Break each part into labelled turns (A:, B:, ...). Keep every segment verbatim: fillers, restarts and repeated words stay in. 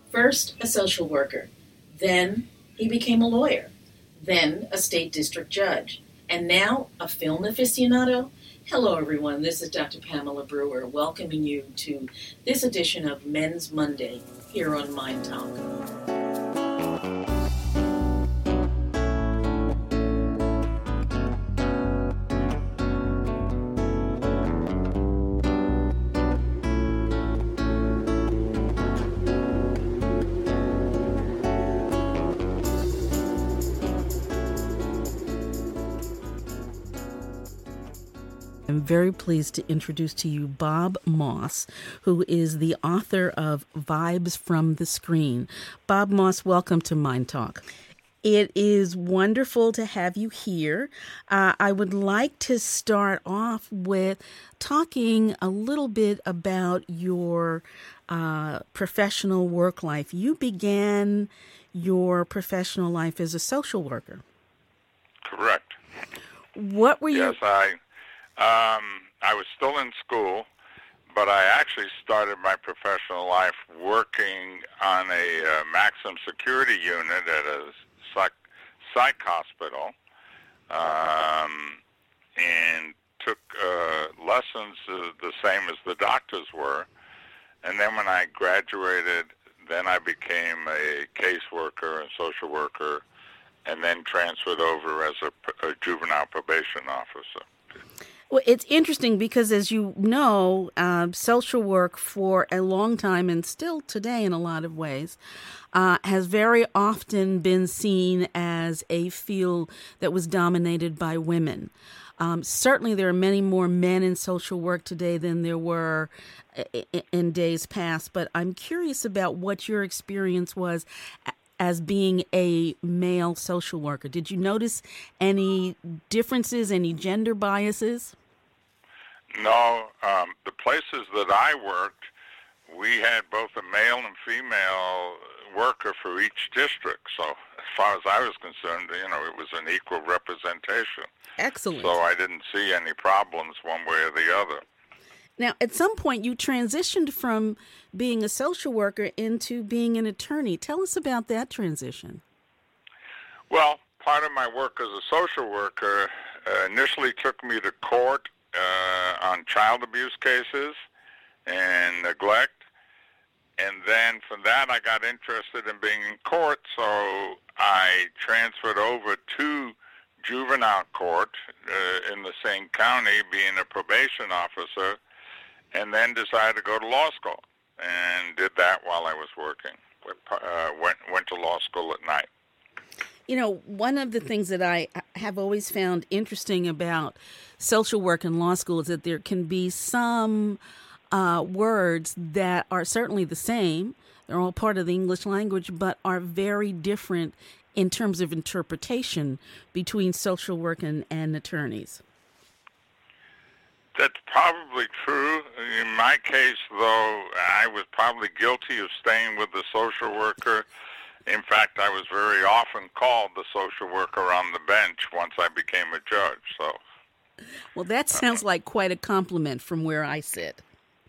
A: First, a social worker. Then, he became a lawyer. Then, a state district judge. And now, a film aficionado? Hello, everyone. This is Doctor Pamela Brewer, welcoming you to this edition of Men's Monday here on Mind Talk. I'm very pleased to introduce to you Bob Moss, who is the author of Vibes from the Screen. Bob Moss, welcome to Mind Talk. It is wonderful to have you here. Uh, I would like to start off with talking a little bit about your uh, professional work life. You began your professional life as a social worker.
B: Correct.
A: What were you...
B: Yes, I... Um, I was still in school, but I actually started my professional life working on a uh, maximum security unit at a psych, psych hospital, um, and took uh, lessons uh, the same as the doctors were. And then when I graduated, then I became a caseworker and social worker, and then transferred over as a, a juvenile probation officer.
A: Well, it's interesting because, as you know, uh, social work for a long time, and still today in a lot of ways, uh, has very often been seen as a field that was dominated by women. Um, certainly, there are many more men in social work today than there were in days past, but I'm curious about what your experience was as being a male social worker. Did you notice any differences, any gender biases?
B: No. Um, the places that I worked, we had both a male and female worker for each district. So as far as I was concerned, you know, it was an equal representation.
A: Excellent.
B: So I didn't see any problems one way or the other.
A: Now, at some point, you transitioned from being a social worker into being an attorney. Tell us about that transition.
B: Well, part of my work as a social worker uh, initially took me to court uh, on child abuse cases and neglect. And then from that, I got interested in being in court, so I transferred over to juvenile court uh, in the same county, being a probation officer, and then decided to go to law school, and did that while I was working. Uh, went went to law school at night.
A: You know, one of the things that I have always found interesting about social work and law school is that there can be some uh, words that are certainly the same. They're all part of the English language, but are very different in terms of interpretation between social work and, and attorneys.
B: That's probably true. In my case, though, I was probably guilty of staying with the social worker. In fact, I was very often called the social worker on the bench once I became a judge. So,
A: well, that sounds like quite a compliment from where I sit.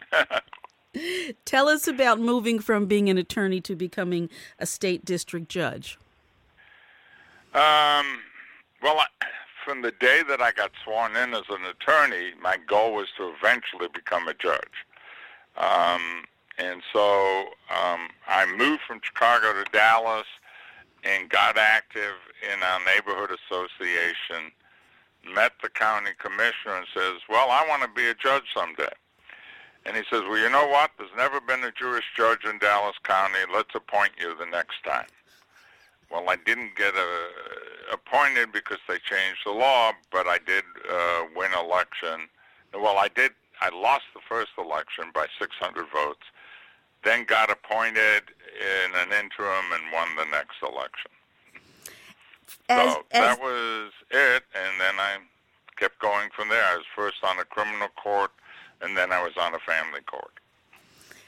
A: Tell us about moving from being an attorney to becoming a state district judge.
B: Um, well, I, from the day that I got sworn in as an attorney, my goal was to eventually become a judge. Um, and so um, I moved from Chicago to Dallas and got active in our neighborhood association, met the county commissioner and says, well, I want to be a judge someday. And he says, well, you know what? There's never been a Jewish judge in Dallas County. Let's appoint you the next time. Well, I didn't get uh, appointed because they changed the law, but I did uh, win election. Well, I did. I lost the first election by six hundred votes, then got appointed in an interim and won the next election.
A: As,
B: so
A: as...
B: that was it, and then I kept going from there. I was first on a criminal court, and then I was on a family court.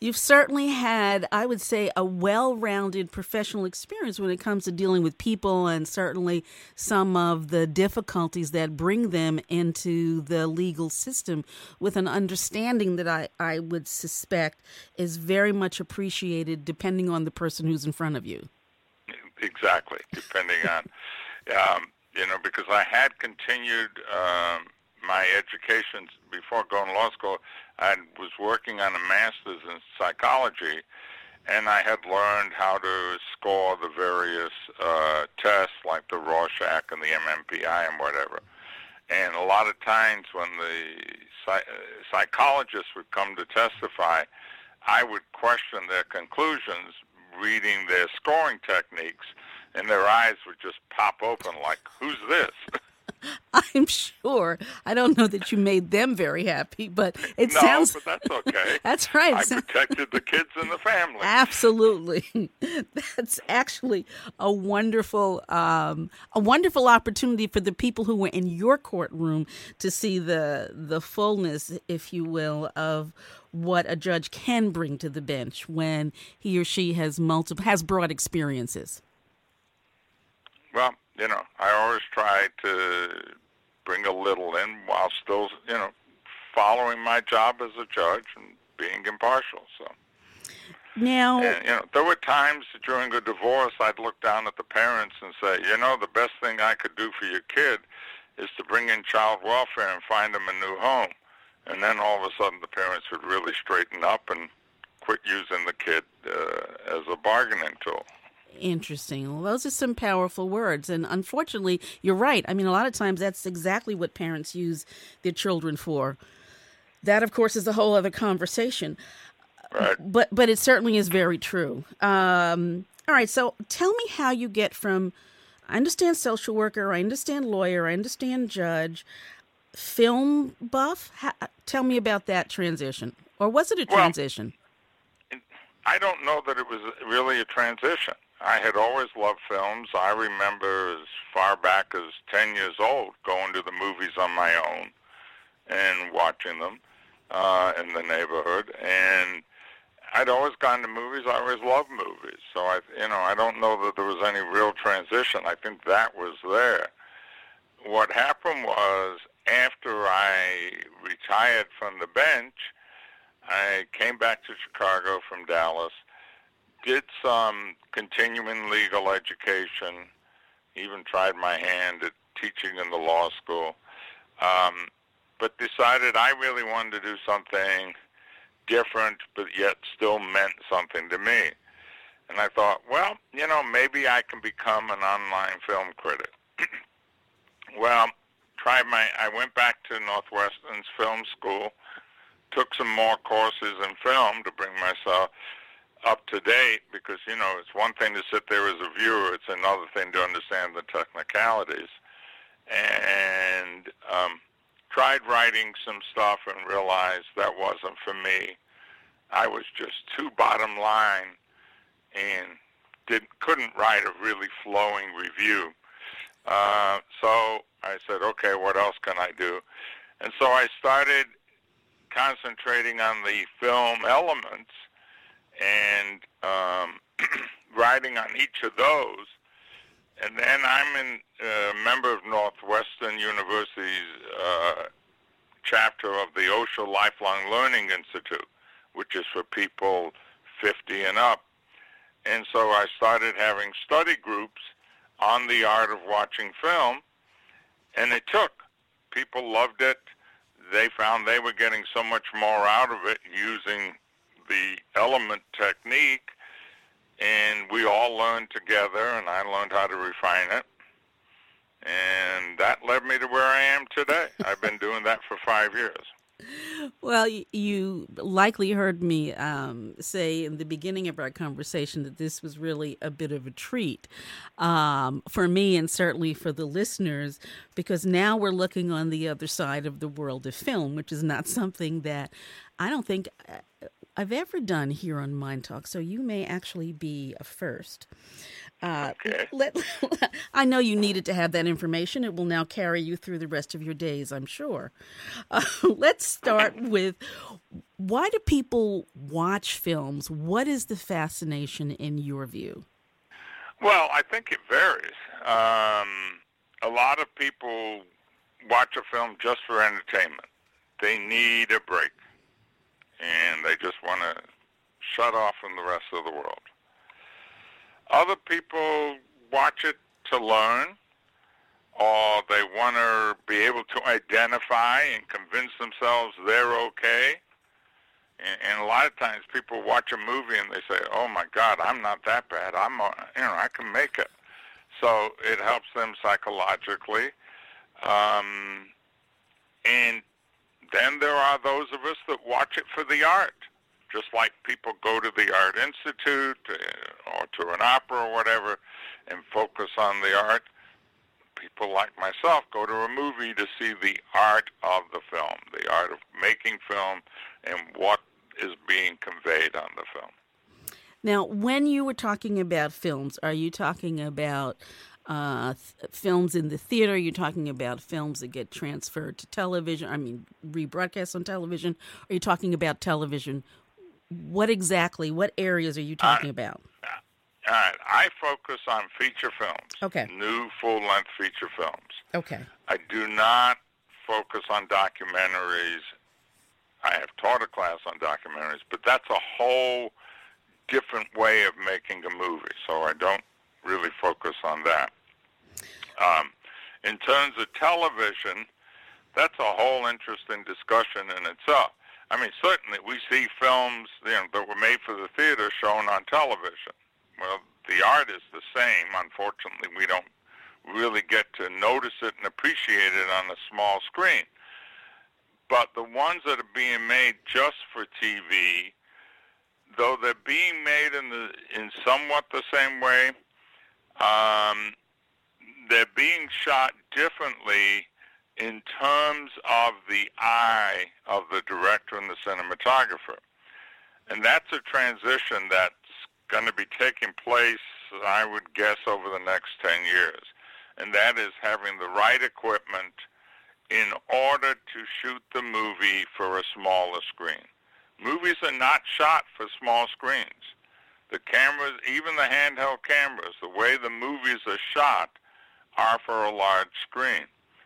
A: You've certainly had, I would say, a well-rounded professional experience when it comes to dealing with people, and certainly some of the difficulties that bring them into the legal system, with an understanding that I, I would suspect is very much appreciated depending on the person who's in front of you.
B: Exactly, depending on, um, you know, because I had continued um, my education before going to law school. I was working on a master's in psychology, and I had learned how to score the various uh, tests like the Rorschach and the M M P I and whatever. And a lot of times when the psych- psychologists would come to testify, I would question their conclusions reading their scoring techniques, and their eyes would just pop open like, who's this?
A: I'm sure. I don't know that you made them very happy, but it
B: no,
A: sounds...
B: but that's okay.
A: That's right.
B: I protected the kids and the family.
A: Absolutely. That's actually a wonderful, um, a wonderful opportunity for the people who were in your courtroom to see the the fullness, if you will, of what a judge can bring to the bench when he or she has multiple has broad experiences.
B: Well, you know, I always try to bring a little in while still, you know, following my job as a judge and being impartial. So
A: now,
B: and, you know, there were times during a divorce I'd look down at the parents and say, you know, the best thing I could do for your kid is to bring in child welfare and find them a new home. And then all of a sudden the parents would really straighten up and quit using the kid uh, as a bargaining tool.
A: Interesting. Well, those are some powerful words. And unfortunately, you're right. I mean, a lot of times that's exactly what parents use their children for. That, of course, is a whole other conversation.
B: Right.
A: But but it certainly is very true. Um, all right. So tell me how you get from, I understand social worker, I understand lawyer, I understand judge, film buff. How, tell me about that transition. Or was it a transition?
B: Well, I don't know that it was really a transition. I had always loved films. I remember as far back as ten years old going to the movies on my own and watching them uh, in the neighborhood. And I'd always gone to movies. I always loved movies. So, I, you know, I don't know that there was any real transition. I think that was there. What happened was after I retired from the bench, I came back to Chicago from Dallas, did some continuing legal education, even tried my hand at teaching in the law school, um, but decided I really wanted to do something different, but yet still meant something to me. And I thought, well, you know, maybe I can become an online film critic. Well, tried my. I went back to Northwestern's film school, took some more courses in film to bring myself up to date, because, you know, it's one thing to sit there as a viewer, it's another thing to understand the technicalities. And um, tried writing some stuff and realized that wasn't for me. I was just too bottom line and did, couldn't write a really flowing review. Uh, so I said, okay, what else can I do? And so I started concentrating on the film elements and um, writing on each of those. And then I'm in, a uh, member of Northwestern University's uh, chapter of the Osher Lifelong Learning Institute, which is for people fifty and up. And so I started having study groups on the art of watching film, and it took. People loved it. They found they were getting so much more out of it using the element technique, and we all learned together, and I learned how to refine it. And that led me to where I am today. I've been doing that for five years.
A: Well, you likely heard me um, say in the beginning of our conversation that this was really a bit of a treat um, for me and certainly for the listeners, because now we're looking on the other side of the world of film, which is not something that I don't think I've ever done here on Mind Talk. So you may actually be a first. Uh,
B: okay.
A: let, I know you needed to have that information. It will now carry you through the rest of your days, I'm sure. Uh, let's start with Why do people watch films? What is the fascination in your view?
B: Well, I think it varies. Um, a lot of people watch a film just for entertainment. They need a break, and they just want to shut off from the rest of the world. Other people watch it to learn, or they want to be able to identify and convince themselves they're okay. And, and a lot of times people watch a movie and they say, oh my God, I'm not that bad. I'm, a, you know, I can make it. So it helps them psychologically. Um, and then there are those of us that watch it for the art. Just like people go to the Art Institute uh, or to an opera or whatever and focus on the art, people like myself go to a movie to see the art of the film, the art of making film and what is being conveyed on the film.
A: Now, when you were talking about films, are you talking about uh, th- films in the theater? Are you talking about films that get transferred to television, I mean, rebroadcast on television? Are you talking about television? What exactly, what areas are you talking
B: uh,
A: about?
B: All right, I focus on feature films,
A: okay.
B: new full-length feature films.
A: Okay.
B: I do not focus on documentaries. I have taught a class on documentaries, but that's a whole different way of making a movie, so I don't really focus on that. Um, in terms of television, that's a whole interesting discussion in itself. I mean, certainly we see films, you know, that were made for the theater shown on television. Well, the art is the same. Unfortunately, we don't really get to notice it and appreciate it on a small screen. But the ones that are being made just for T V, though they're being made in the in somewhat the same way, um, they're being shot differently in terms of the eye of the director and the cinematographer. And that's a transition that's going to be taking place, I would guess, over the next ten years. And that is having the right equipment in order to shoot the movie for a smaller screen. Movies are not shot for small screens. The cameras, even the handheld cameras, the way the movies are shot are for a large screen.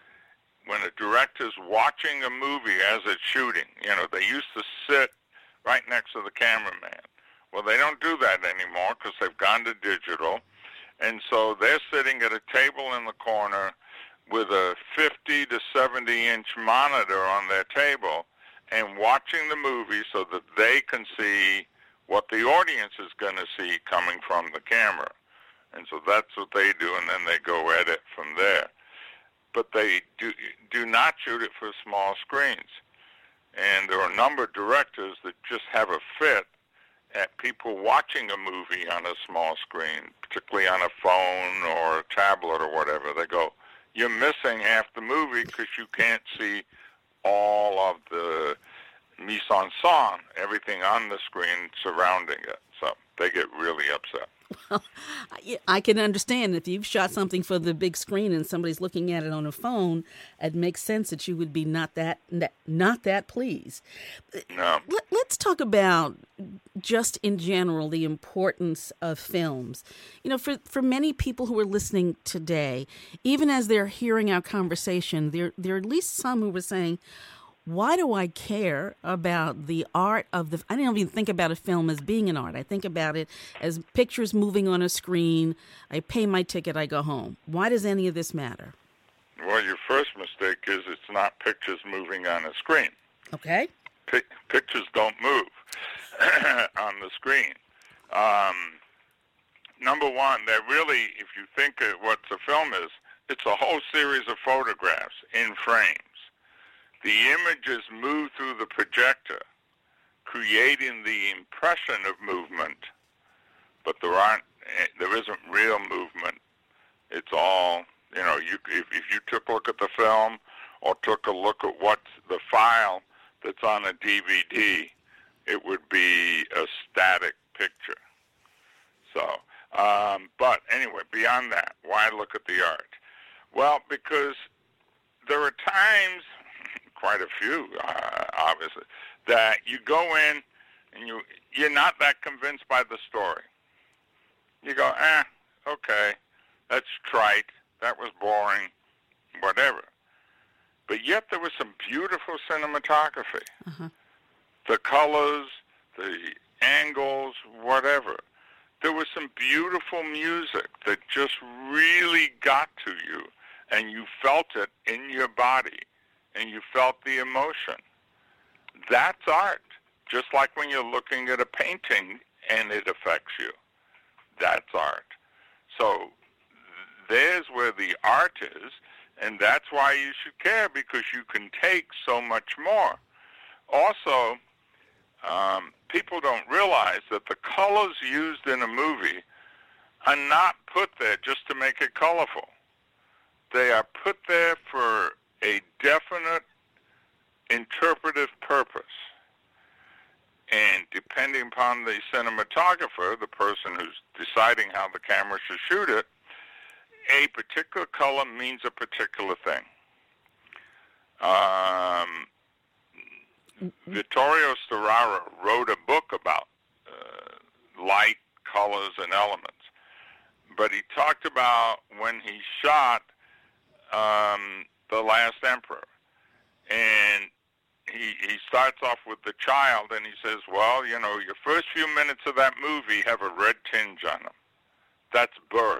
B: When a director's watching a movie as it's shooting, you know, they used to sit right next to the cameraman. Well, they don't do that anymore because they've gone to digital. And so they're sitting at a table in the corner with a fifty to seventy inch monitor on their table and watching the movie so that they can see what the audience is going to see coming from the camera. And so that's what they do, and then they go edit from there. But they do, do not shoot it for small screens. And there are a number of directors that just have a fit at people watching a movie on a small screen, particularly on a phone or a tablet or whatever. They go, you're missing half the movie because you can't see all of the mise en scène, everything on the screen surrounding it. So they get really upset.
A: Well, I can understand if you've shot something for the big screen and somebody's looking at it on a phone, it makes sense that you would be not that not that pleased.
B: No.
A: Let's talk about just in general the importance of films. You know, for for many people who are listening today, even as they're hearing our conversation, there there are at least some who were saying, why do I care about the art of the... I don't even think about a film as being an art. I think about it as pictures moving on a screen. I pay my ticket, I go home. Why does any of this matter?
B: Well, your first mistake is it's not pictures moving on a screen.
A: Okay.
B: P- pictures don't move on the screen. Um, number one, they're really, if you think of what the film is, it's a whole series of photographs in frames. The images move through the projector, creating the impression of movement, but there aren't, there isn't real movement. It's all, you know, you, if, if you took a look at the film or took a look at what's the file that's on a D V D, it would be a static picture. So, um, but anyway, beyond that, why look at the art? Well, because there are times, quite a few, uh, obviously, that you go in and you, you're not that convinced by the story. You go, eh, okay, that's trite, that was boring, whatever. But yet there was some beautiful cinematography. Uh-huh. The colors, the angles, whatever. There was some beautiful music that just really got to you, and you felt it in your body, and you felt the emotion. That's art, just like when you're looking at a painting and it affects you. That's art. So there's where the art is, and that's why you should care, because you can take so much more. Also, um, people don't realize that the colors used in a movie are not put there just to make it colorful. They are put there for a definite interpretive purpose. And depending upon the cinematographer, the person who's deciding how the camera should shoot it, a particular color means a particular thing. Um, Vittorio Storaro wrote a book about uh, light, colors, and elements. But he talked about when he shot um, The Last Emperor. And he, he starts off with the child, and he says, well, you know, your first few minutes of that movie have a red tinge on them. That's birth.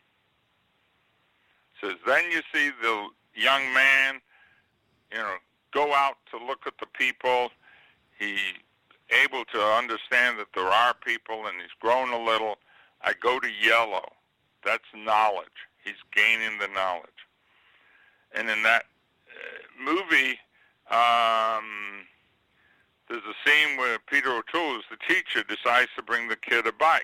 B: Says, then you see the young man, you know, go out to look at the people. He's able to understand that there are people, and he's grown a little. I go to yellow. That's knowledge. He's gaining the knowledge. And in that uh, movie, um, there's a scene where Peter O'Toole, who's the teacher, decides to bring the kid a bike.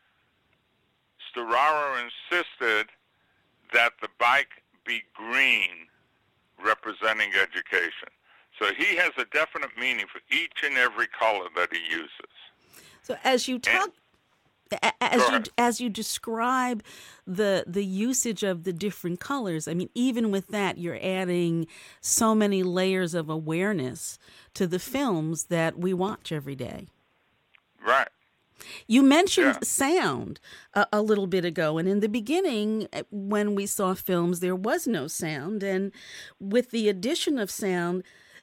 B: Storaro insisted that the bike be green, representing education. So he has a definite meaning for each and every color that he uses.
A: So as you talk, and, as you as you describe the the usage of the different colors, I mean, even with that, you're adding so many layers of awareness to the films that we watch every day.
B: Right.
A: You mentioned
B: yeah. sound
A: a, a little bit ago, and in the beginning, when we saw films, there was no sound, and with the addition of sound,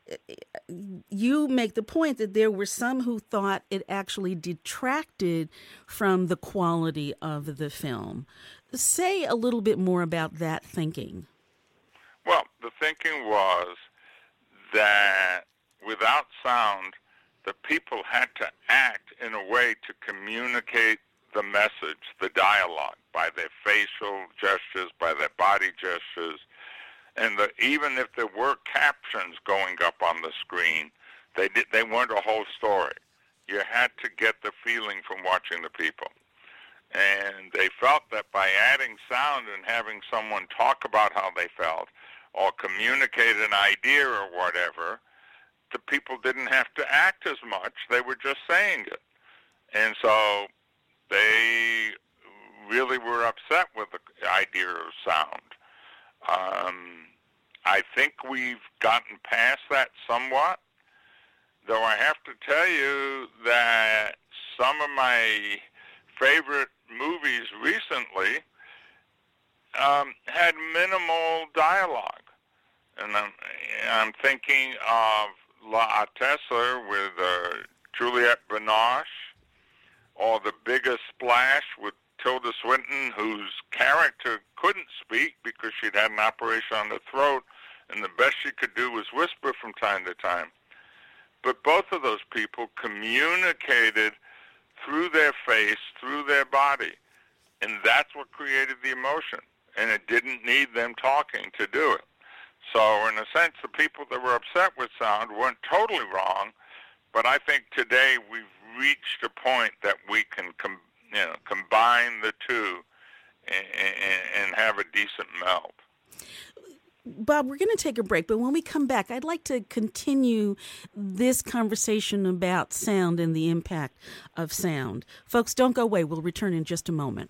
A: you make the point that there were some who thought it actually detracted from the quality of the film. Say a little bit more about that thinking.
B: Well, the thinking was that without sound, the people had to act in a way to communicate the message, the dialogue, by their facial gestures, by their body gestures. And the, even if there were captions going up on the screen, they did, they weren't a whole story. You had to get the feeling from watching the people. And they felt that by adding sound and having someone talk about how they felt or communicate an idea or whatever, the people didn't have to act as much. They were just saying it. And so they really were upset with the idea of sound. Um, I think we've gotten past that somewhat, though I have to tell you that some of my favorite movies recently um, had minimal dialogue. And I'm, I'm thinking of La Attessa with uh, Juliette Binoche, or The Biggest Splash with Tilda Swinton, whose character couldn't speak because she'd had an operation on the throat, and the best she could do was whisper from time to time. But both of those people communicated through their face, through their body, and that's what created the emotion, and it didn't need them talking to do it. So in a sense, the people that were upset with sound weren't totally wrong, but I think today we've reached a point that we can com- you know, combine the two and, and, and have a decent meld.
A: Bob, we're going to take a break, but when we come back, I'd like to continue this conversation about sound and the impact of sound. Folks, don't go away. We'll return in just a moment.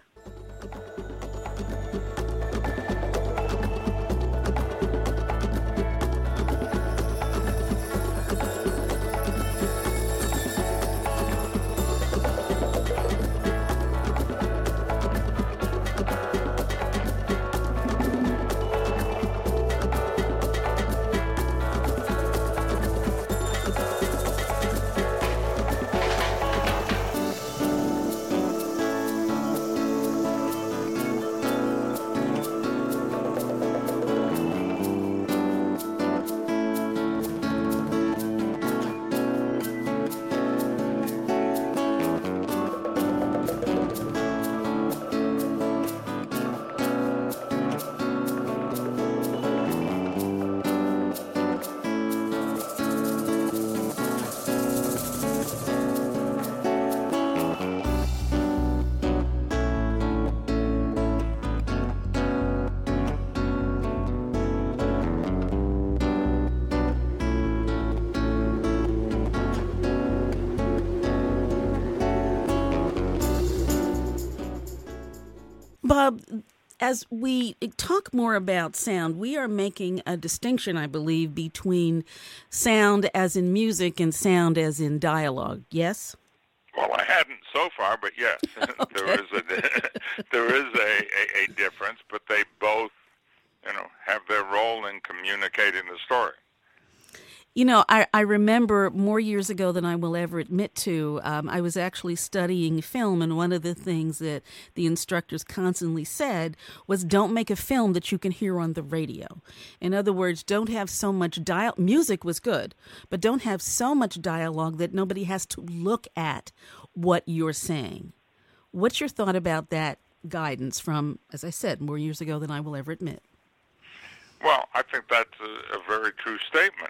A: Bob, as we talk more about sound, we are making a distinction, I believe, between sound as in music and sound as in dialogue. Yes?
B: Well, I hadn't so far, but yes,
A: Okay.
B: there is a there is a, a, a difference, but they both, you know, have their role in communicating the story.
A: You know, I, I remember more years ago than I will ever admit to, um, I was actually studying film, and one of the things that the instructors constantly said was don't make a film that you can hear on the radio. In other words, don't have so much dialogue. Music was good, but don't have so much dialogue that nobody has to look at what you're saying. What's your thought about that guidance from, as I said, more years ago than I will ever admit?
B: Well, I think that's a, a very true statement.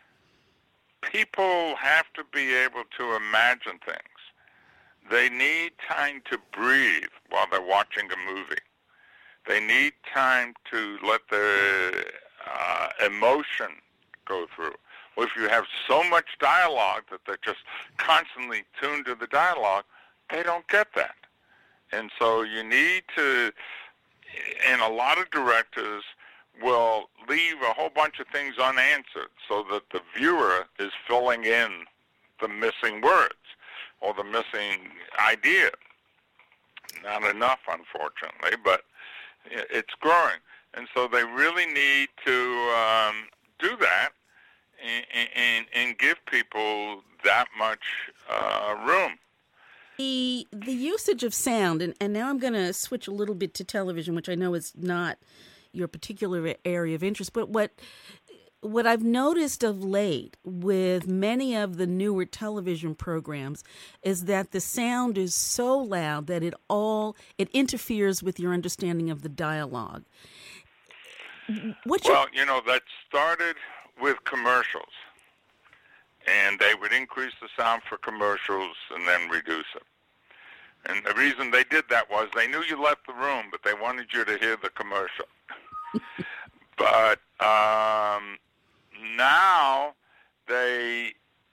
B: People have to be able to imagine things. They need time to breathe while they're watching a movie. They need time to let their uh, emotion go through. Well, if you have so much dialogue that they're just constantly tuned to the dialogue, they don't get that. And so you need to, and a lot of directors will leave a whole bunch of things unanswered so that the viewer is filling in the missing words or the missing idea. Not enough, unfortunately, but it's growing. And so they really need to um, do that and, and, and give people that much uh, room.
A: The, the usage of sound, and, and now I'm going to switch a little bit to television, which I know is not your particular area of interest, but what what I've noticed of late with many of the newer television programs is that the sound is so loud that it all it interferes with your understanding of the dialogue. What's
B: well,
A: your...
B: you know, that started with commercials, and they would increase the sound for commercials and then reduce it. And the reason they did that was they knew you left the room, but they wanted you to hear the commercial. But um, now they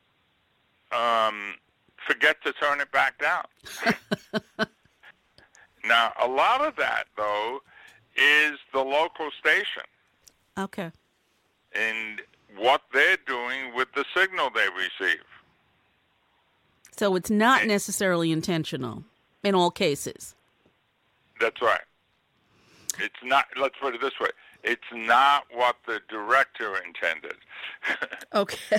B: um, forget to turn it back down. Now, a lot of that, though, is the local station.
A: Okay.
B: And what they're doing with the signal they receive.
A: So it's not necessarily intentional in all cases.
B: That's right. It's not, let's put it this way, it's not what the director intended.
A: Okay.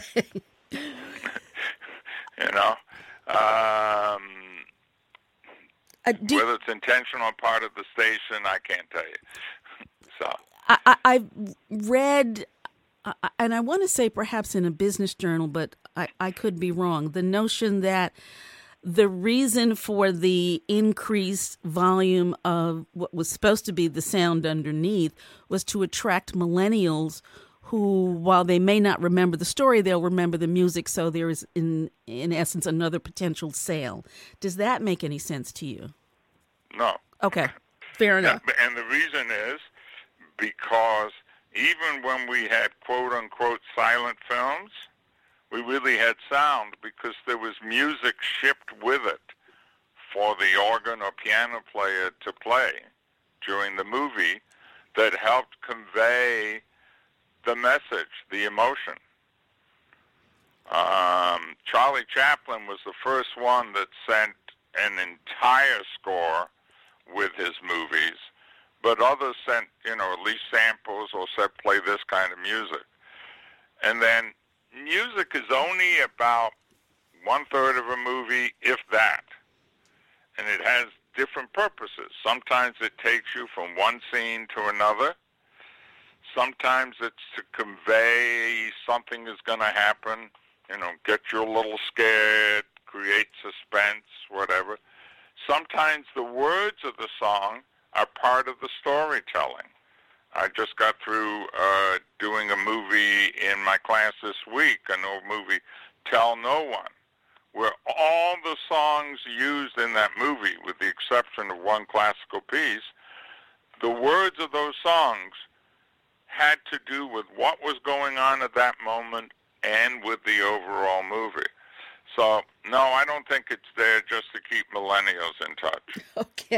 B: You know? Um,
A: uh, do,
B: whether it's intentional or part of the station, I can't tell you. So
A: I, I, I've read, uh, and I want to say perhaps in a business journal, but I, I could be wrong, the notion that the reason for the increased volume of what was supposed to be the sound underneath was to attract millennials who, while they may not remember the story, they'll remember the music. So there is, in in essence, another potential sale. Does that make any sense to you?
B: No.
A: Okay, fair enough.
B: Yeah, and the reason is because even when we had quote-unquote silent films, we really had sound because there was music shipped with it for the organ or piano player to play during the movie that helped convey the message, the emotion. Um, Charlie Chaplin was the first one that sent an entire score with his movies, but others sent, you know, at least samples or said, play this kind of music. And then music is only about one-third of a movie, if that. And it has different purposes. Sometimes it takes you from one scene to another. Sometimes it's to convey something is going to happen, you know, get you a little scared, create suspense, whatever. Sometimes the words of the song are part of the storytelling. I just got through uh, doing a movie in my class this week, an old movie, Tell No One, where all the songs used in that movie, with the exception of one classical piece, the words of those songs had to do with what was going on at that moment and with the overall movie. So, no, I don't think it's there just to keep millennials in touch.
A: Okay.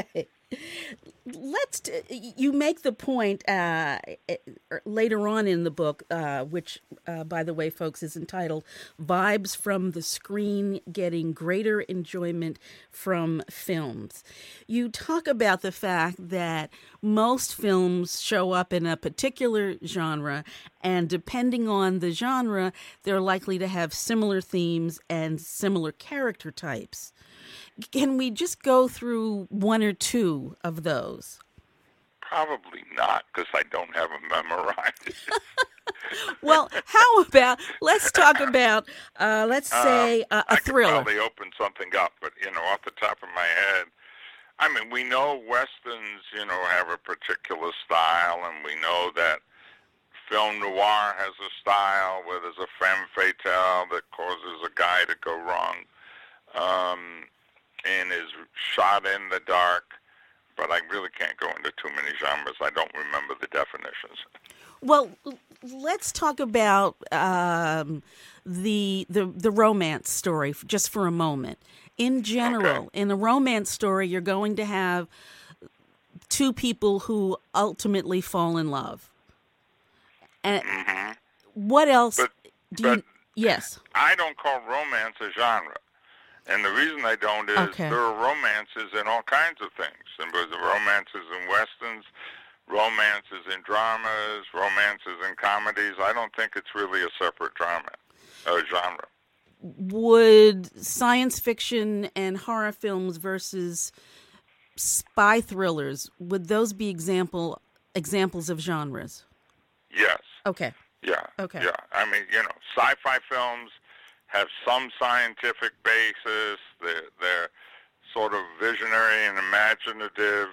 A: Let's. T- you make the point uh, later on in the book, uh, which, uh, by the way, folks, is entitled "Vibes from the Screen: Getting Greater Enjoyment from Films." You talk about the fact that most films show up in a particular genre, and depending on the genre, they're likely to have similar themes and similar character types. Can we just go through one or two of those?
B: Probably not, because I don't have them memorized.
A: Well, how about, let's talk about, uh, let's say,
B: um,
A: uh, a
B: I
A: thriller.
B: I could probably open something up, but, you know, off the top of my head, I mean, we know Westerns, you know, have a particular style, and we know that film noir has a style where there's a femme fatale that causes a guy to go wrong. Um... and is shot in the dark, but I really can't go into too many genres. I don't remember the definitions.
A: Well, let's talk about um, the the the romance story just for a moment. In general,
B: Okay.
A: in a romance story, you're going to have two people who ultimately fall in love. And
B: Mm-hmm.
A: what else
B: But,
A: do
B: but
A: you? Yes.
B: I don't call romance a genre. And the reason I don't is
A: Okay.
B: there are romances in all kinds of things. And there's romances in Westerns, romances in dramas, romances in comedies. I don't think it's really a separate drama, a genre.
A: Would science fiction and horror films versus spy thrillers, would those be example examples of genres?
B: Yes.
A: Okay.
B: Yeah.
A: Okay.
B: Yeah. I mean, you know, sci-fi films have some scientific basis. They're, they're sort of visionary and imaginative.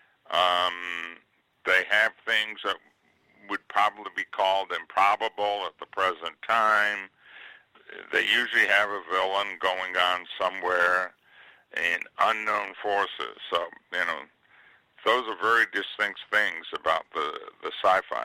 B: Um, they have things that would probably be called improbable at the present time. They usually have a villain going on somewhere in unknown forces. So, you know, those are very distinct things about the, the sci-fi.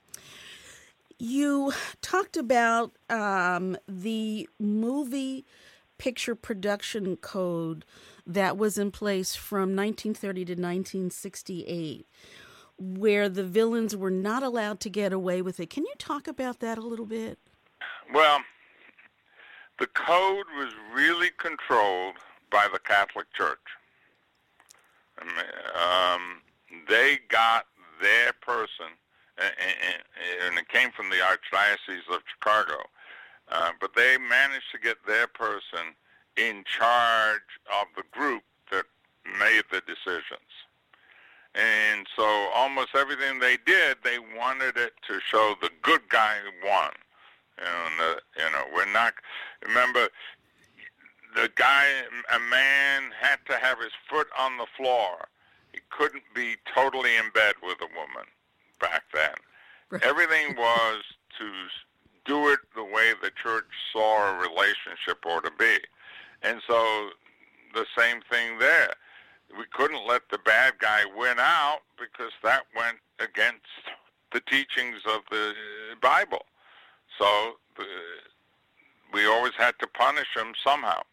A: You talked about um, the movie picture production code that was in place from nineteen thirty to nineteen sixty-eight, where the villains were not allowed to get away with it. Can you talk about that a little bit?
B: Well, the code was really controlled by the Catholic Church. I mean, um, they got their person, and, and it came from the Archdiocese of Chicago, uh, but they managed to get their person in charge of the group that made the decisions. And so almost everything they did, they wanted it to show the good guy who won. You know, and the, you know, we're not, remember, the guy, a man had to have his foot on the floor. He couldn't be totally in bed with a woman back then.
A: Right.
B: Everything was to do it the way the church saw a relationship ought to be. And so the same thing there. We couldn't let the bad guy win out because that went against the teachings of the Bible. So the, we always had to punish him somehow.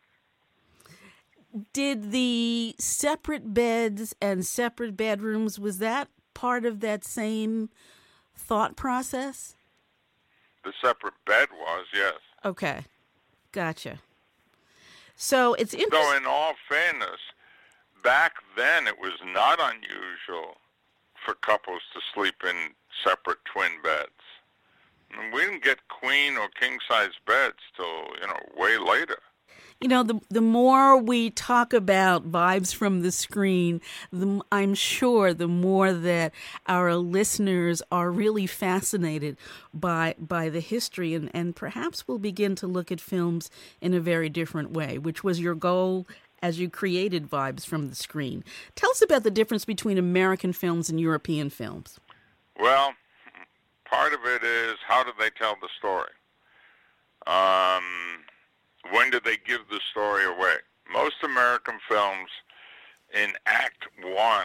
A: Did the separate beds and separate bedrooms, was that part of that same thought process?
B: The separate bed was, yes.
A: Okay. Gotcha. So it's interesting.
B: So in all fairness, back then it was not unusual for couples to sleep in separate twin beds. I mean, we didn't get queen or king-size beds till, you know, way later.
A: You know, the the more we talk about vibes from the screen, the, I'm sure the more that our listeners are really fascinated by by the history, and, and perhaps will begin to look at films in a very different way, which was your goal as you created Vibes from the Screen. Tell us about the difference between American films and European films.
B: Well, part of it is how do they tell the story? Um... When did they give the story away? Most American films, in Act One,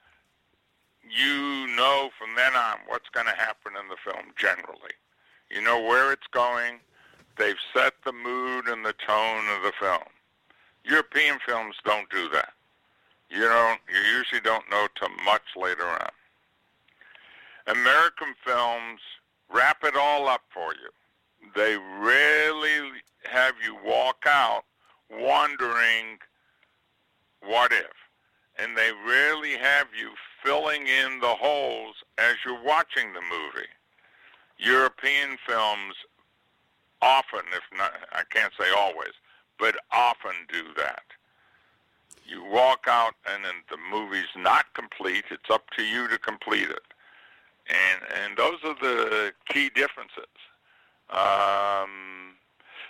B: you know from then on what's going to happen in the film generally. You know where it's going. They've set the mood and the tone of the film. European films don't do that. You don't. You usually don't know till much later on. American films wrap it all up for you. They rarely have you walk out wondering what if, and they rarely have you filling in the holes as you're watching the movie. European films often, if not, I can't say always, but often do that. You walk out and then the movie's not complete. It's up to you to complete it. And and those are the key differences. Um,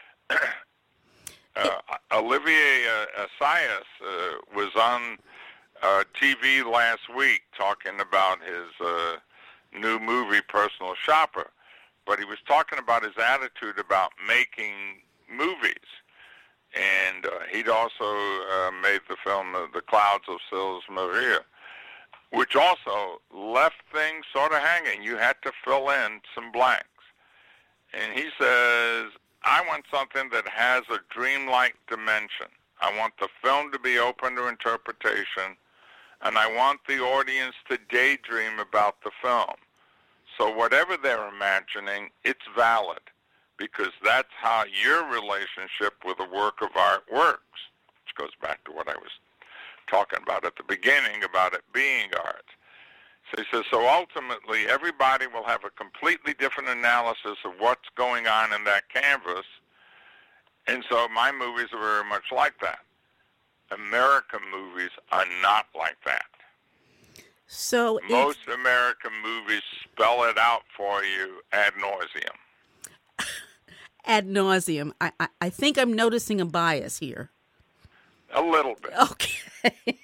B: uh, Olivier uh, Assayas uh, was on uh, T V last week talking about his uh, new movie, Personal Shopper. But he was talking about his attitude about making movies. And uh, he'd also uh, made the film uh, The Clouds of Sils Maria, which also left things sort of hanging. You had to fill in some blanks. And he says, I want something that has a dreamlike dimension. I want the film to be open to interpretation, and I want the audience to daydream about the film. So whatever they're imagining, it's valid, because that's how your relationship with a work of art works, which goes back to what I was talking about at the beginning about it being art. So he says, so ultimately everybody will have a completely different analysis of what's going on in that canvas, and so my movies are very much like that. American movies are not like that.
A: So
B: most American movies spell it out for you ad nauseum.
A: Ad nauseum. I, I, I think I'm noticing a bias here.
B: A little bit.
A: Okay.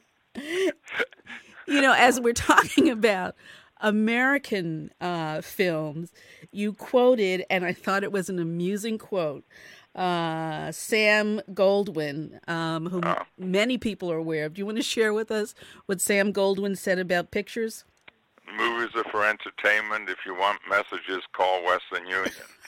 A: You know, as we're talking about American uh, films, you quoted, and I thought it was an amusing quote, uh, Sam Goldwyn, um, whom oh. many people are aware of. Do you want to share with us what Sam Goldwyn said about pictures?
B: Movies are for entertainment. If you want messages, call Western Union.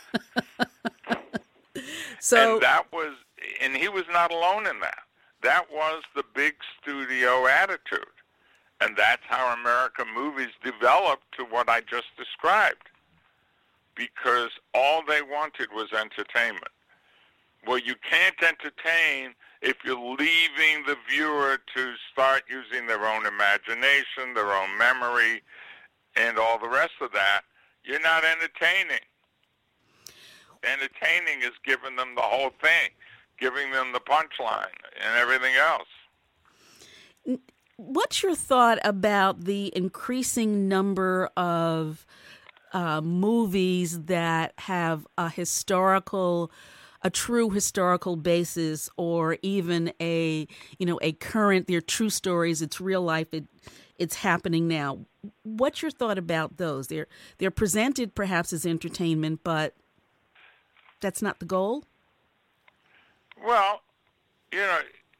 A: So,
B: and that was, and he was not alone in that. That was the big studio attitude. And that's how American movies developed to what I just described. Because all they wanted was entertainment. Well, you can't entertain if you're leaving the viewer to start using their own imagination, their own memory, and all the rest of that. You're not entertaining. Entertaining is giving them the whole thing, giving them the punchline and everything else.
A: What's your thought about the increasing number of uh, movies that have a historical, a true historical basis, or even a, you know, a current, they're true stories, it's real life, it, it's happening now. What's your thought about those? They're they're presented perhaps as entertainment, but that's not the goal?
B: Well, you know,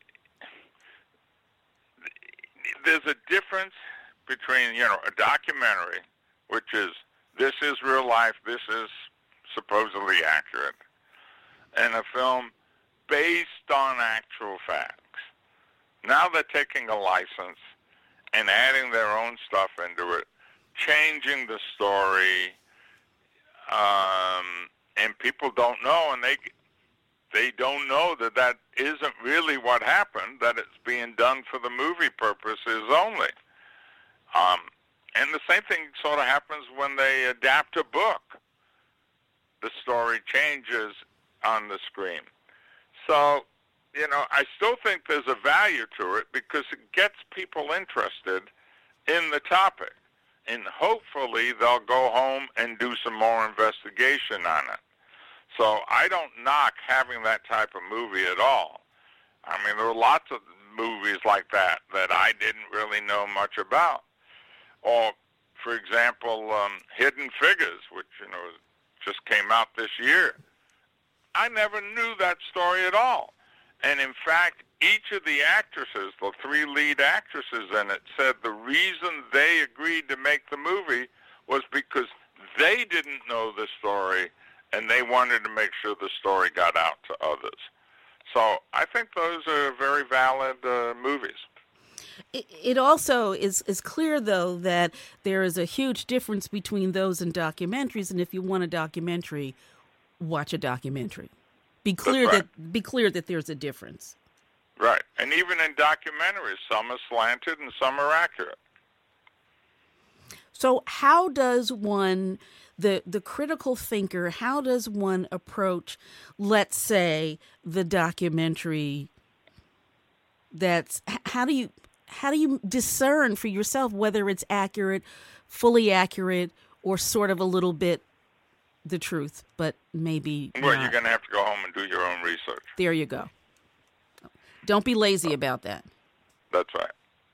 B: there's a difference between, you know, a documentary, which is, this is real life, this is supposedly accurate, and a film based on actual facts. Now they're taking a license and adding their own stuff into it, changing the story, um, and people don't know, and they they don't know that that isn't really what happened, that it's being done for the movie purposes only. Um, and the same thing sort of happens when they adapt a book. The story changes on the screen. So, you know, I still think there's a value to it because it gets people interested in the topic. And hopefully they'll go home and do some more investigation on it. So I don't knock having that type of movie at all. I mean, there were lots of movies like that that I didn't really know much about. Or, for example, um, Hidden Figures, which, you know, just came out this year. I never knew that story at all. And in fact, each of the actresses, the three lead actresses in it, said the reason they agreed to make the movie was because they didn't know the story and they wanted to make sure the story got out to others. So I think those are very valid uh, movies.
A: It, it also is, is clear, though, that there is a huge difference between those and documentaries. And if you want a documentary, watch a documentary. Be clear
B: right.
A: that be clear that there's a difference.
B: Right. And even in documentaries, some are slanted and some are accurate.
A: So how does one, the the critical thinker, how does one approach, let's say, the documentary that's, how do you how do you discern for yourself whether it's accurate, fully accurate, or sort of a little bit the truth, but maybe
B: Well,
A: not?
B: you're going to have to go home and do your own research.
A: There you go. Don't be lazy about that.
B: That's right.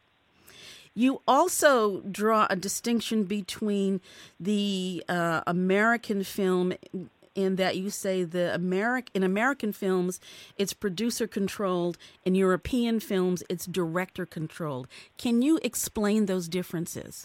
A: You also draw a distinction between the uh, American film in that you say the Ameri- in American films, it's producer controlled. In European films, it's director controlled. Can you explain those differences?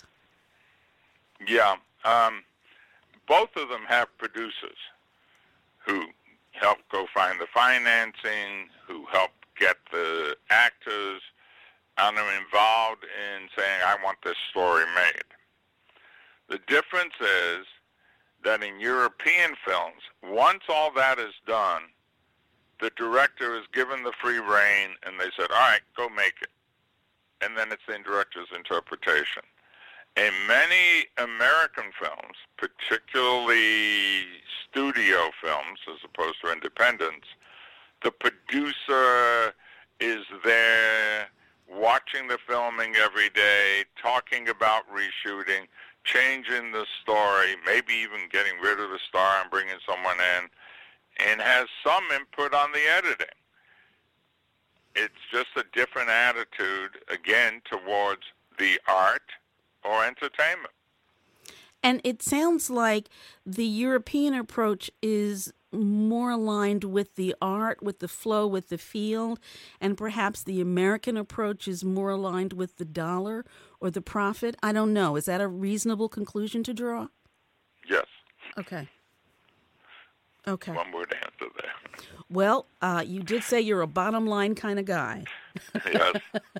B: Yeah. Um, both of them have producers who help go find the financing, who help get the actors and are involved in saying, I want this story made. The difference is that in European films, once all that is done, the director is given the free rein and they said, all right, go make it. And then it's the director's interpretation. In many American films, particularly studio films as opposed to independents, the producer is there watching the filming every day, talking about reshooting, changing the story, maybe even getting rid of the star and bringing someone in, and has some input on the editing. It's just a different attitude, again, towards the art or entertainment.
A: And it sounds like the European approach is more aligned with the art, with the flow, with the field, and perhaps the American approach is more aligned with the dollar or the profit. I don't know. Is that a reasonable conclusion to draw?
B: Yes.
A: Okay. Okay.
B: One word answer there.
A: Well, uh, you did say you're a bottom line kind of guy.
B: Yes.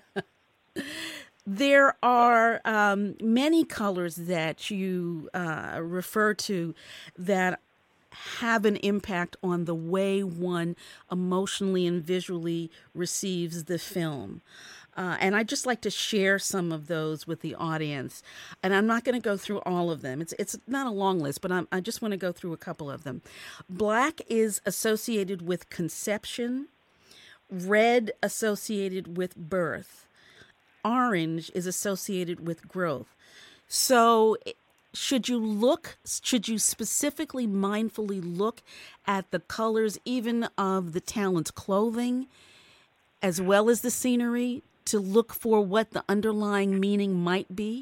A: There are um, many colors that you uh, refer to that have an impact on the way one emotionally and visually receives the film. Uh, and I'd just like to share some of those with the audience. And I'm not going to go through all of them. It's it's not a long list, but I'm, I just want to go through a couple of them. Black is associated with conception. Red associated with birth. Orange is associated with growth. So should you look, should you specifically mindfully look at the colors even of the talent's clothing as well as the scenery to look for what the underlying meaning might be?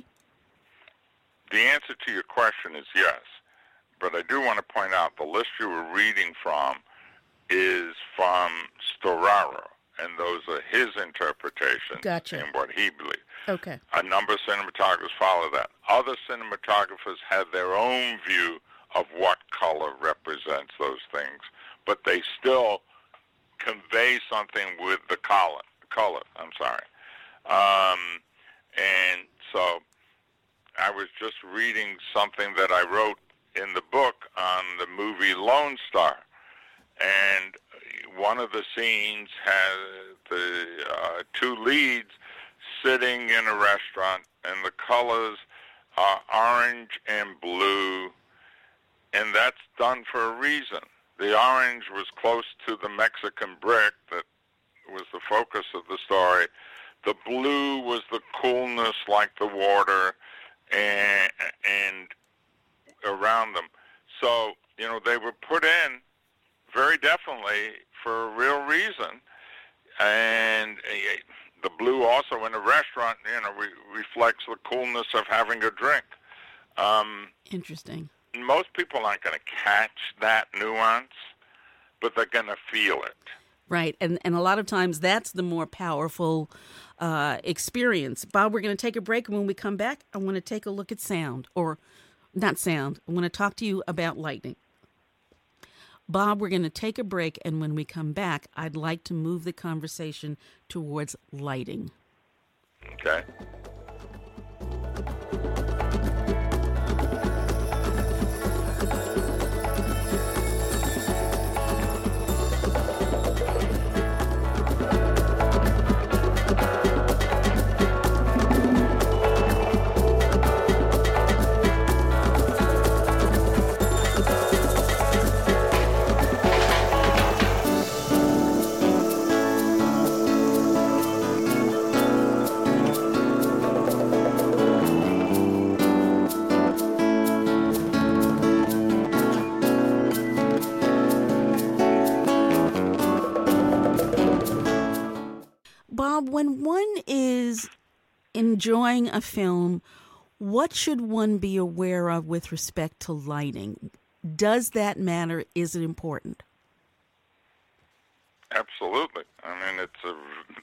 B: The answer to your question is yes. But I do want to point out the list you were reading from is from Storaro, and those are his interpretations
A: Gotcha.
B: and what he believes.
A: Okay.
B: A number of cinematographers follow that. Other cinematographers have their own view of what color represents those things, but they still convey something with the color. Color, I'm sorry. Um, and so I was just reading something that I wrote in the book on the movie Lone Star, and one of the scenes has the uh, two leads sitting in a restaurant, and the colors are orange and blue, and that's done for a reason. The orange was close to the Mexican brick that was the focus of the story. The blue was the coolness like the water and, and around them. So, you know, they were put in very definitely for a real reason. And uh, the blue also in a restaurant, you know, re- reflects the coolness of having a drink. Um,
A: Interesting.
B: Most people aren't going to catch that nuance, but they're going to feel it.
A: Right. And and a lot of times that's the more powerful uh, experience. Bob, we're going to take a break. And when we come back, I want to take a look at sound, or not sound. I want to talk to you about lighting. Bob, we're going to take a break. And when we come back, I'd like to move the conversation towards lighting.
B: Okay. Okay.
A: Bob, when one is enjoying a film, what should one be aware of with respect to lighting? Does that matter? Is it important?
B: Absolutely. I mean, it's a,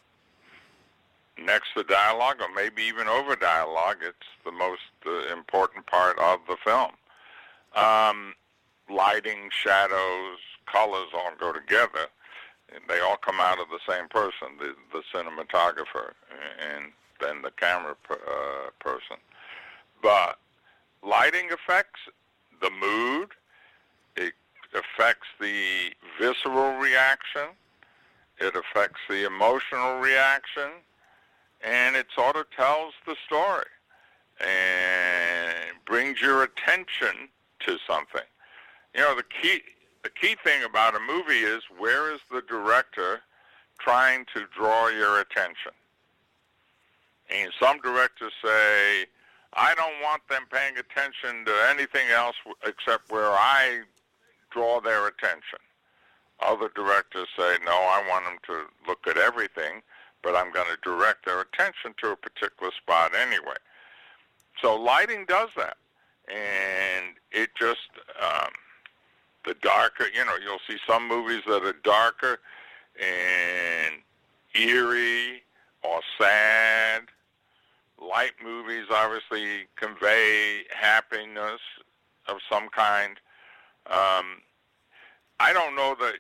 B: next to dialogue, or maybe even over dialogue, it's the most uh, important part of the film. Um, lighting, shadows, colors all go together. They all come out of the same person, the, the cinematographer, and then the camera uh, person. But lighting affects the mood. It affects the visceral reaction. It affects the emotional reaction. And it sort of tells the story and brings your attention to something. You know, the key... The key thing about a movie is, where is the director trying to draw your attention? And some directors say, I don't want them paying attention to anything else except where I draw their attention. Other directors say, no, I want them to look at everything, but I'm going to direct their attention to a particular spot anyway. So lighting does that. And it just... Um, The darker, you know, you'll see some movies that are darker and eerie or sad. Light movies obviously convey happiness of some kind. Um, I don't know that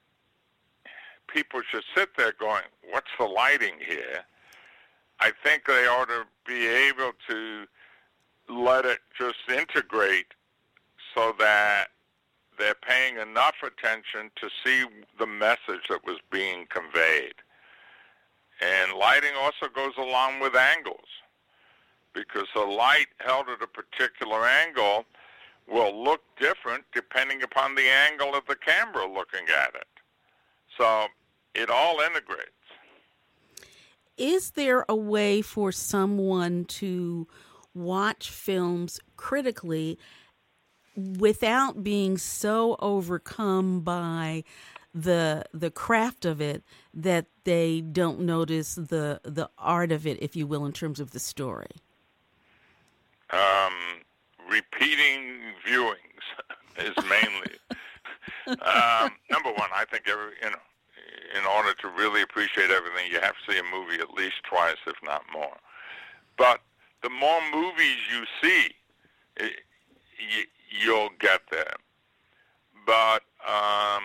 B: people should sit there going, what's the lighting here? I think they ought to be able to let it just integrate so that they're paying enough attention to see the message that was being conveyed. And lighting also goes along with angles, because a light held at a particular angle will look different depending upon the angle of the camera looking at it. So it all integrates.
A: Is there a way for someone to watch films critically without being so overcome by the the craft of it that they don't notice the the art of it, if you will, in terms of the story?
B: Um, repeating viewings is mainly um, number one. I think every you know, in order to really appreciate everything, you have to see a movie at least twice, if not more. But the more movies you see, it, you, you'll get there. But um,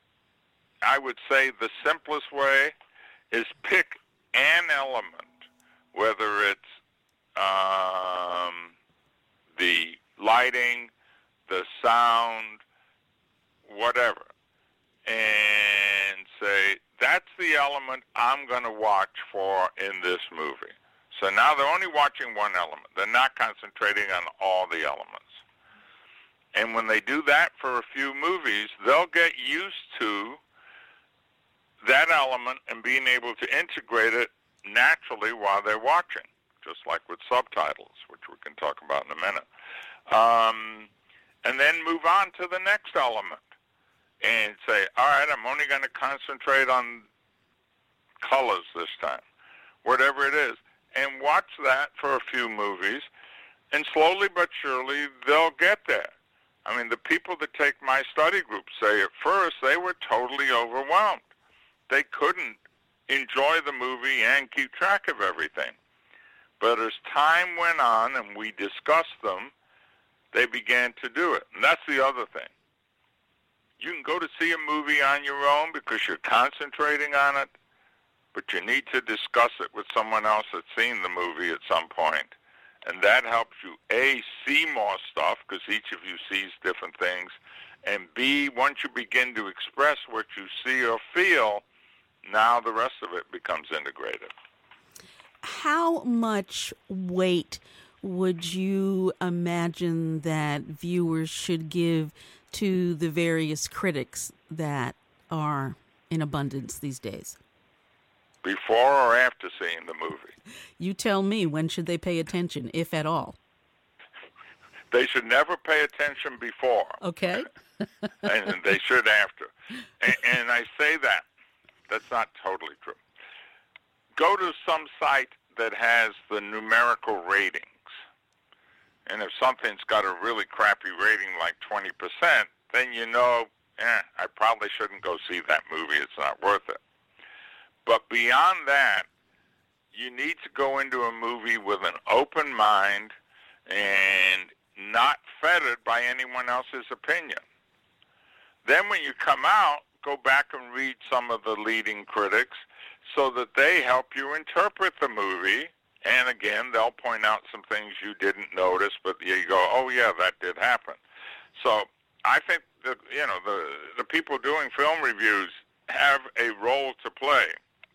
B: I would say the simplest way is pick an element, whether it's um, the lighting, the sound, whatever, and say, that's the element I'm going to watch for in this movie. So now they're only watching one element. They're not concentrating on all the elements. And when they do that for a few movies, they'll get used to that element and being able to integrate it naturally while they're watching, just like with subtitles, which we can talk about in a minute. Um, and then move on to the next element and say, all right, I'm only going to concentrate on colors this time, whatever it is, and watch that for a few movies, and slowly but surely they'll get there. I mean, the people that take my study group say at first they were totally overwhelmed. They couldn't enjoy the movie and keep track of everything. But as time went on and we discussed them, they began to do it. And that's the other thing. You can go to see a movie on your own because you're concentrating on it, but you need to discuss it with someone else that's seen the movie at some point. And that helps you, A, see more stuff, because each of you sees different things, and B, once you begin to express what you see or feel, now the rest of it becomes integrated.
A: How much weight would you imagine that viewers should give to the various critics that are in abundance these days?
B: Before or after seeing the movie?
A: You tell me, when should they pay attention, if at all?
B: They should never pay attention before.
A: Okay.
B: And they should after. And, and I say that. That's not totally true. Go to some site that has the numerical ratings. And if something's got a really crappy rating like twenty percent, then you know, eh, I probably shouldn't go see that movie. It's not worth it. But beyond that, you need to go into a movie with an open mind and not fettered by anyone else's opinion. Then when you come out, go back and read some of the leading critics so that they help you interpret the movie. And again, they'll point out some things you didn't notice, but you go, oh yeah, that did happen. So I think that, you know, the, the people doing film reviews have a role to play.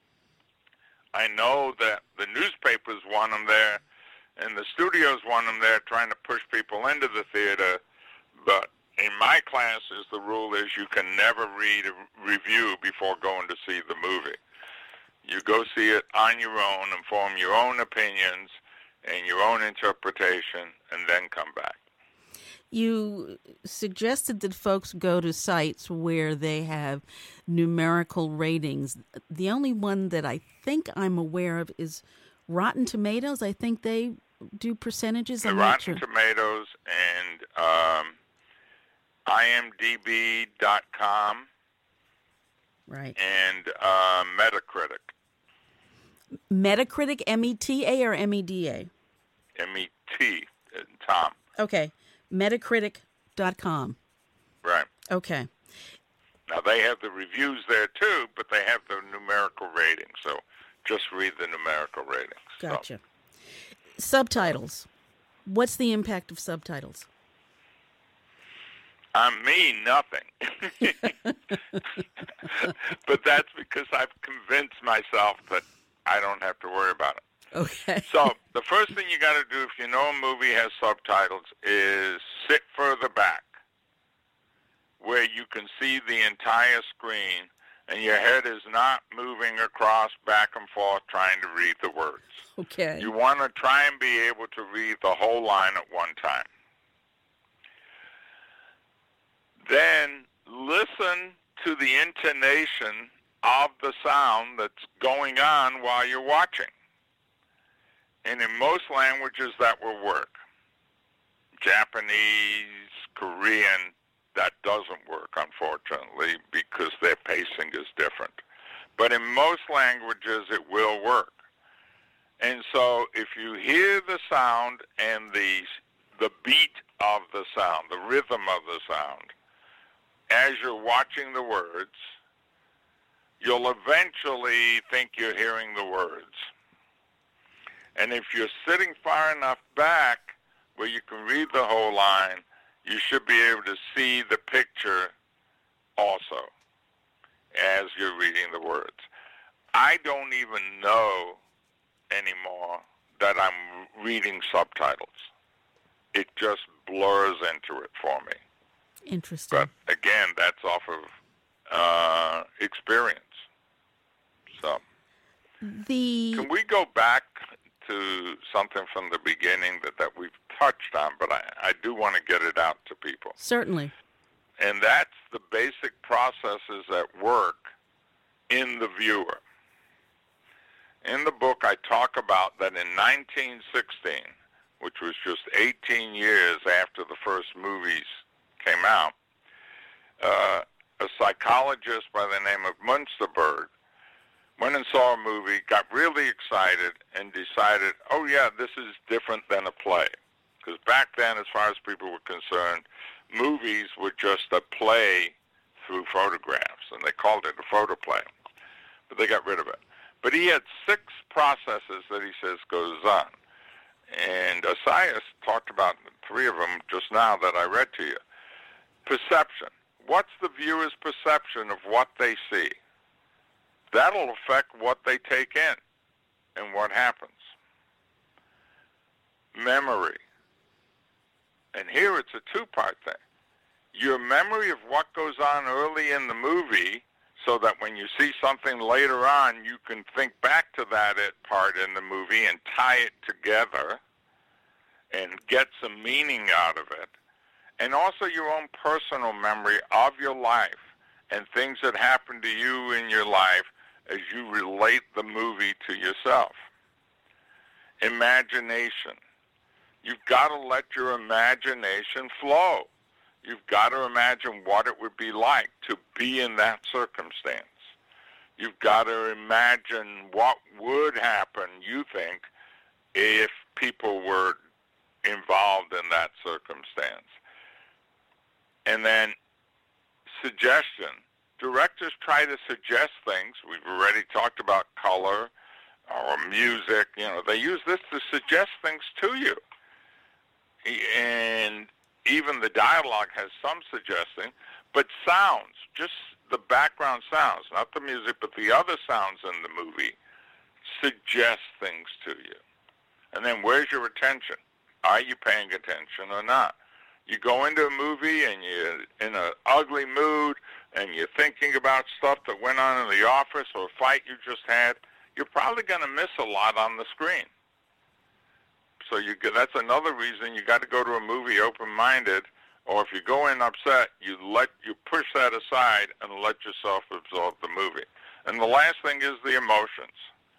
B: I know that the newspapers want them there and the studios want them there trying to push people into the theater, but in my classes, the rule is you can never read a review before going to see the movie. You go see it on your own and form your own opinions and your own interpretation and then come back.
A: You suggested that folks go to sites where they have numerical ratings. The only one that I think I'm aware of is Rotten Tomatoes. I think they do percentages.
B: The
A: I'm
B: Rotten
A: not sure.
B: Tomatoes and um, I M D B dot com
A: Right.
B: and uh, Metacritic.
A: Metacritic, M E T A or M E D A?
B: M E T, Tom.
A: Okay. Metacritic dot com.
B: Right.
A: Okay.
B: Now, they have the reviews there, too, but they have the numerical ratings. So just read the numerical ratings.
A: Gotcha. So. Subtitles. What's the impact of subtitles?
B: On me, nothing. But that's because I've convinced myself that I don't have to worry about it.
A: Okay.
B: So the first thing you got to do if you know a movie has subtitles is sit further back where you can see the entire screen and your head is not moving across back and forth trying to read the words.
A: Okay.
B: You want to try and be able to read the whole line at one time. Then listen to the intonation of the sound that's going on while you're watching. And in most languages, that will work. Japanese, Korean, that doesn't work, unfortunately, because their pacing is different. But in most languages, it will work. And so if you hear the sound and the, the beat of the sound, the rhythm of the sound, as you're watching the words, you'll eventually think you're hearing the words. And if you're sitting far enough back where you can read the whole line, you should be able to see the picture also as you're reading the words. I don't even know anymore that I'm reading subtitles. It just blurs into it for me.
A: Interesting.
B: But again, that's off of uh, experience. So,
A: the
B: can we go back to something from the beginning that, that we've touched on, but I, I do want to get it out to people.
A: Certainly.
B: And that's the basic processes at work in the viewer. In the book, I talk about that in nineteen sixteen, which was just eighteen years after the first movies came out, uh, a psychologist by the name of Munsterberg went and saw a movie, got really excited, and decided, oh yeah, this is different than a play. Because back then, as far as people were concerned, movies were just a play through photographs, and they called it a photoplay. But they got rid of it. But he had six processes that he says goes on. And Assayas talked about three of them just now that I read to you. Perception. What's the viewer's perception of what they see? That'll affect what they take in and what happens. Memory. And here it's a two-part thing. Your memory of what goes on early in the movie, so that when you see something later on, you can think back to that part in the movie and tie it together and get some meaning out of it. And also your own personal memory of your life and things that happen to you in your life as you relate the movie to yourself. Imagination. You've got to let your imagination flow. You've got to imagine what it would be like to be in that circumstance. You've got to imagine what would happen, you think, if people were involved in that circumstance. And then suggestion. Directors try to suggest things. We've already talked about color or music. You know, they use this to suggest things to you. And even the dialogue has some suggesting, but sounds, just the background sounds, not the music, but the other sounds in the movie, suggest things to you. And then where's your attention? Are you paying attention or not? You go into a movie and you're in an ugly mood and you're thinking about stuff that went on in the office or a fight you just had, you're probably going to miss a lot on the screen. So you that's another reason you got to go to a movie open-minded, or if you go in upset, you let you push that aside and let yourself absorb the movie. And the last thing is the emotions.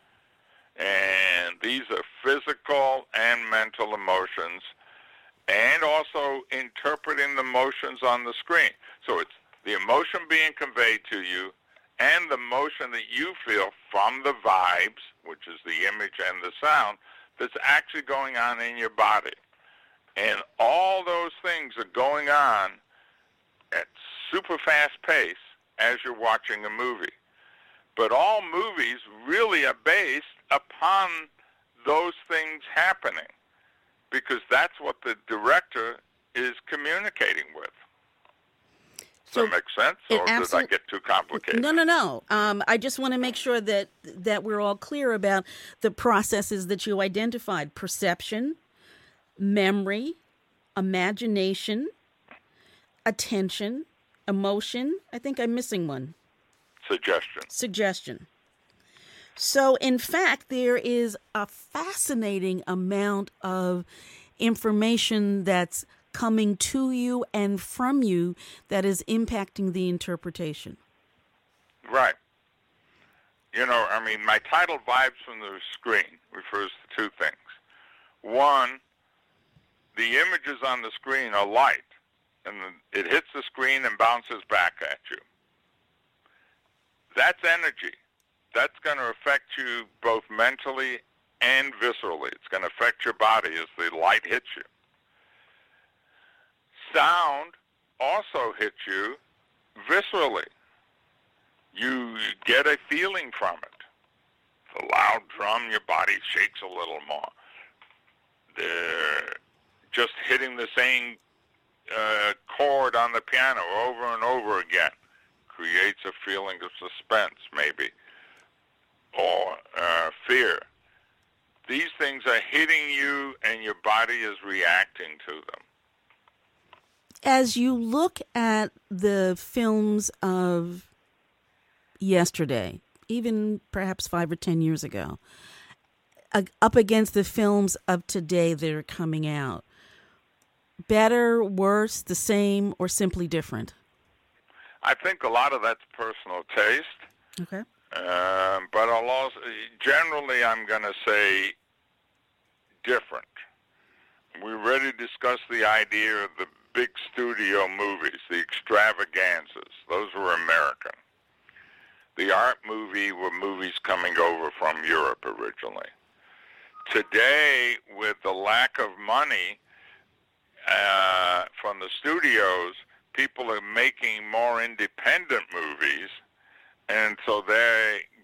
B: And these are physical and mental emotions, and also interpreting the emotions on the screen. So it's the emotion being conveyed to you and the motion that you feel from the vibes, which is the image and the sound, that's actually going on in your body. And all those things are going on at super fast pace as you're watching a movie. But all movies really are based upon those things happening, because that's what the director is communicating with. Does
A: So
B: that make sense? Or
A: absolute-
B: did I get too complicated?
A: No, no, no. Um, I just want to make sure that that we're all clear about the processes that you identified: perception, memory, imagination, attention, emotion. I think I'm missing one.
B: Suggestion.
A: Suggestion. So, in fact, there is a fascinating amount of information that's coming to you and from you that is impacting the interpretation.
B: Right. You know, I mean, my title, Vibes from the Screen, refers to two things. One, the images on the screen are light, and it hits the screen and bounces back at you. That's energy. That's going to affect you both mentally and viscerally. It's going to affect your body as the light hits you. Sound also hits you viscerally. You get a feeling from it. The loud drum, your body shakes a little more. They're just hitting the same uh, chord on the piano over and over again creates a feeling of suspense, maybe, or uh, fear. These things are hitting you, and your body is reacting to them.
A: As you look at the films of yesterday, even perhaps five or ten years ago, uh, up against the films of today that are coming out, better, worse, the same, or simply different?
B: I think a lot of that's personal taste.
A: Okay.
B: Um, but I'll also, generally, I'm going to say different. We already discussed the idea of the big studio movies, the extravaganzas. Those were American. The art movie were movies coming over from Europe originally. Today, with the lack of money uh, from the studios, people are making more independent movies, and so they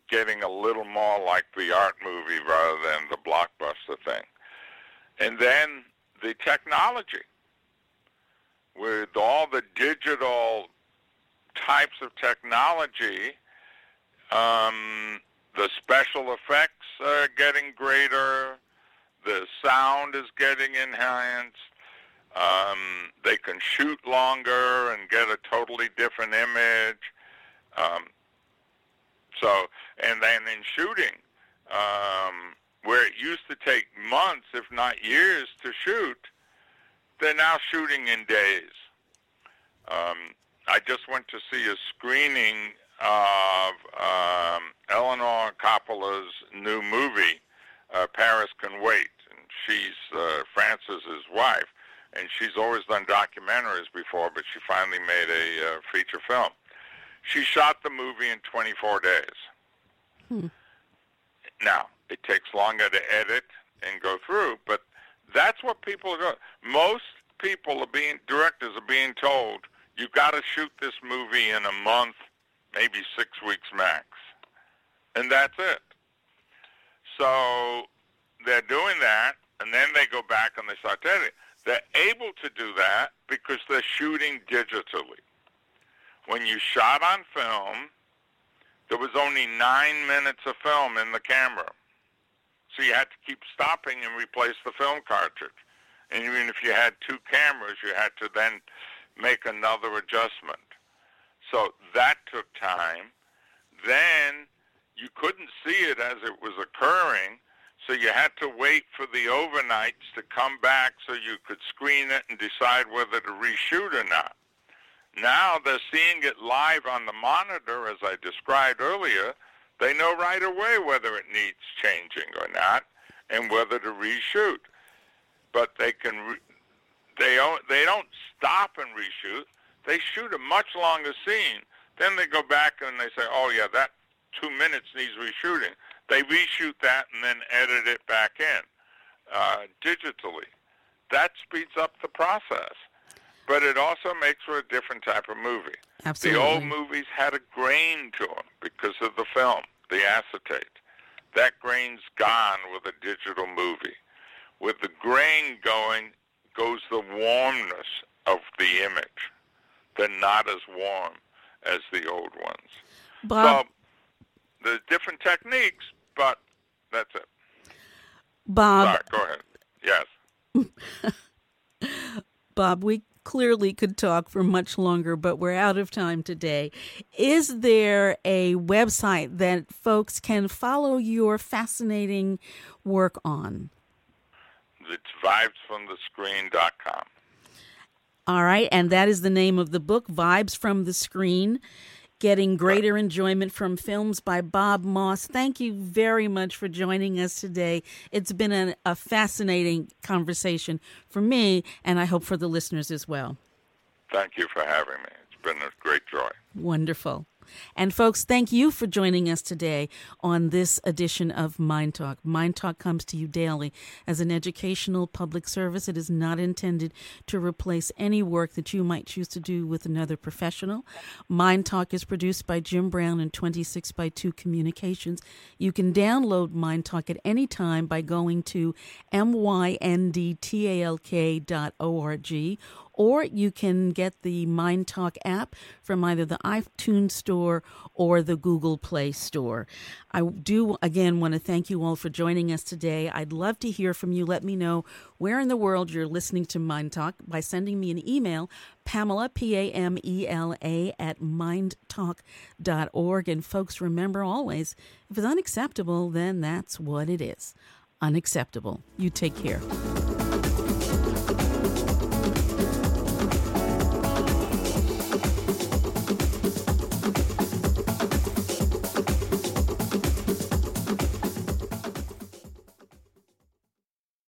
B: getting a little more like the art movie rather than the blockbuster thing. And then the technology, with all the digital types of technology, um, the special effects are getting greater, the sound is getting enhanced, um, they can shoot longer and get a totally different image. Um, so, and then in shooting, um, where it used to take months, if not years, to shoot, they're now shooting in days. Um, I just went to see a screening of um, Eleanor Coppola's new movie, uh, Paris Can Wait. And she's uh, Francis's wife, and she's always done documentaries before, but she finally made a uh, feature film. She shot the movie in twenty-four days. Hmm. Now, it takes longer to edit and go through, but that's what people are doing. Most people are being, directors are being told, you've got to shoot this movie in a month, maybe six weeks max. And that's it. So they're doing that, and then they go back and they start editing. They're able to do that because they're shooting digitally. When you shot on film, there was only nine minutes of film in the camera. So you had to keep stopping and replace the film cartridge. And even if you had two cameras, you had to then make another adjustment. So that took time. Then you couldn't see it as it was occurring, so you had to wait for the overnights to come back so you could screen it and decide whether to reshoot or not. Now they're seeing it live on the monitor, as I described earlier. They know right away whether it needs changing or not and whether to reshoot. But they can re- they don't, they don't stop and reshoot. They shoot a much longer scene. Then they go back and they say, oh, yeah, that two minutes needs reshooting. They reshoot that and then edit it back in uh, digitally. That speeds up the process. But it also makes for a different type of movie.
A: Absolutely.
B: The old movies had a grain to them because of the film, the acetate. That grain's gone with a digital movie. With the grain going goes the warmness of the image. They're not as warm as the old ones.
A: Bob,
B: so there's different techniques, but that's it.
A: Bob.
B: Sorry, go ahead. Yes.
A: Bob, we clearly could talk for much longer, but we're out of time today. Is there a website that folks can follow your fascinating work on?
B: It's vibes from the screen dot com.
A: All right, and that is the name of the book, Vibes from the Screen, Getting Greater Enjoyment from Films by Bob Moss. Thank you very much for joining us today. It's been a, a fascinating conversation for me, and I hope for the listeners as well.
B: Thank you for having me. It's been a great joy.
A: Wonderful. And folks, thank you for joining us today on this edition of Mind Talk. Mind Talk comes to you daily as an educational public service. It is not intended to replace any work that you might choose to do with another professional. Mind Talk is produced by Jim Brown and twenty-six by two Communications. You can download Mind Talk at any time by going to myndtalk dot org, or you can get the Mind Talk app from either the iTunes Store or the Google Play Store. I do, again, want to thank you all for joining us today. I'd love to hear from you. Let me know where in the world you're listening to Mind Talk by sending me an email, Pamela, P A M E L A, at mind talk dot org. And folks, remember always, if it's unacceptable, then that's what it is. Unacceptable. You take care.